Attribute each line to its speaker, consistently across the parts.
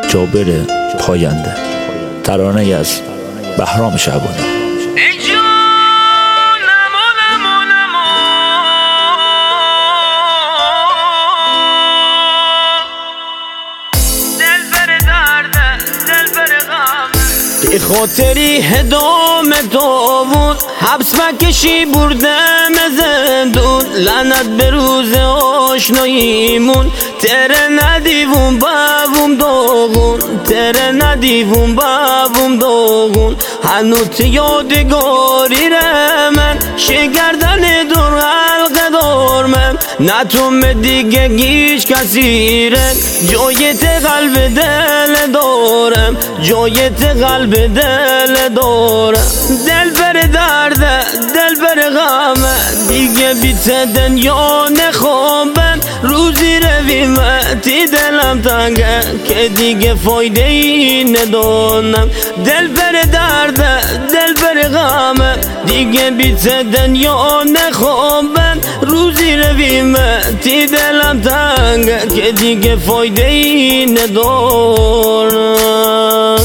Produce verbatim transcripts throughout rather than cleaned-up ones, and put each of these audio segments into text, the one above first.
Speaker 1: جابر پاینده. ترانه از بهرام شعبانی.
Speaker 2: به خاطری هدام تو بود حبس مکشی بردم زندون، لعنت به روز آشناییمون تره ندیوون بابوم داغون، تره ندیوون بابوم داغون. هنوز یادگاری ره من شگردن دور حلقه دارمم، نتوم دیگه هیچ کسی ره جایت قلب دل دارم، جایت قلب دل دارم. دل بر درده دل بر غمه دیگه بیت دنیا نخوابم، روزی رویمتی دلم تنگه که دیگه فایده ای ندانم. دل بر درده دل بر غمه دیگه بیت دنیا نخوابم، روزی رویمتی دلم تنگه که دیگه فایده ای ندانم.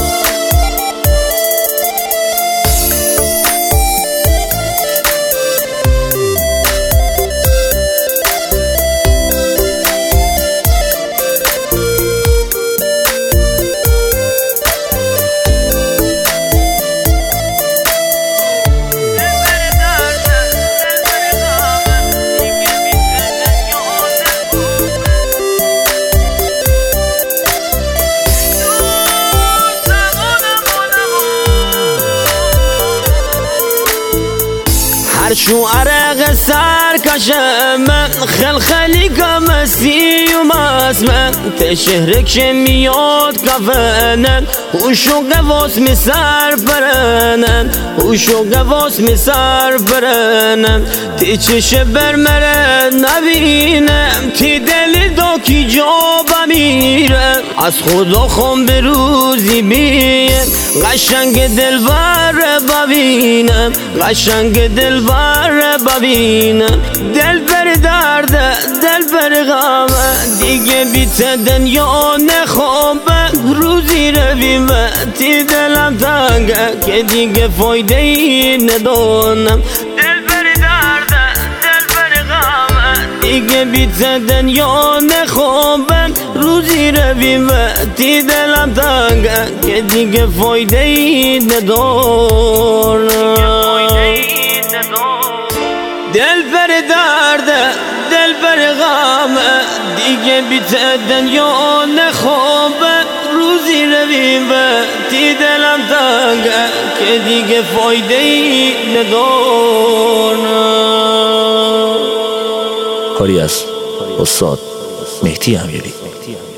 Speaker 2: هر شو عرق سرکشم من خلخلی کمسی و مسمن تشهرک میاد کفنن هوشو قواس می سر برنن، هوشو قواس می سر برنن. تی چش برمره نبینم تی دلی دا کی جا بمیرم، از خدا خوام به روزی بیم قشنگ دلبر ببینم، قشنگ دلبر ببینم. دل بر درده دل بر غمه دیگه بیت دنیا نخوابه، روزی رویمتی دلم تنگه که دیگه فایده ای ندانم. دل بر درده دل بر غمه دیگه بیت دنیا نخوابه، روزی رویمتی دلم تنگه که دیگه فایده ای ندانم. دل بر درده دل بر غمه دیگه بیت دنیا نخوابه، روزی رویمتی دلم تنگه که دیگه فایده ای ندانم.
Speaker 1: کاری از استاد مهدی امیری.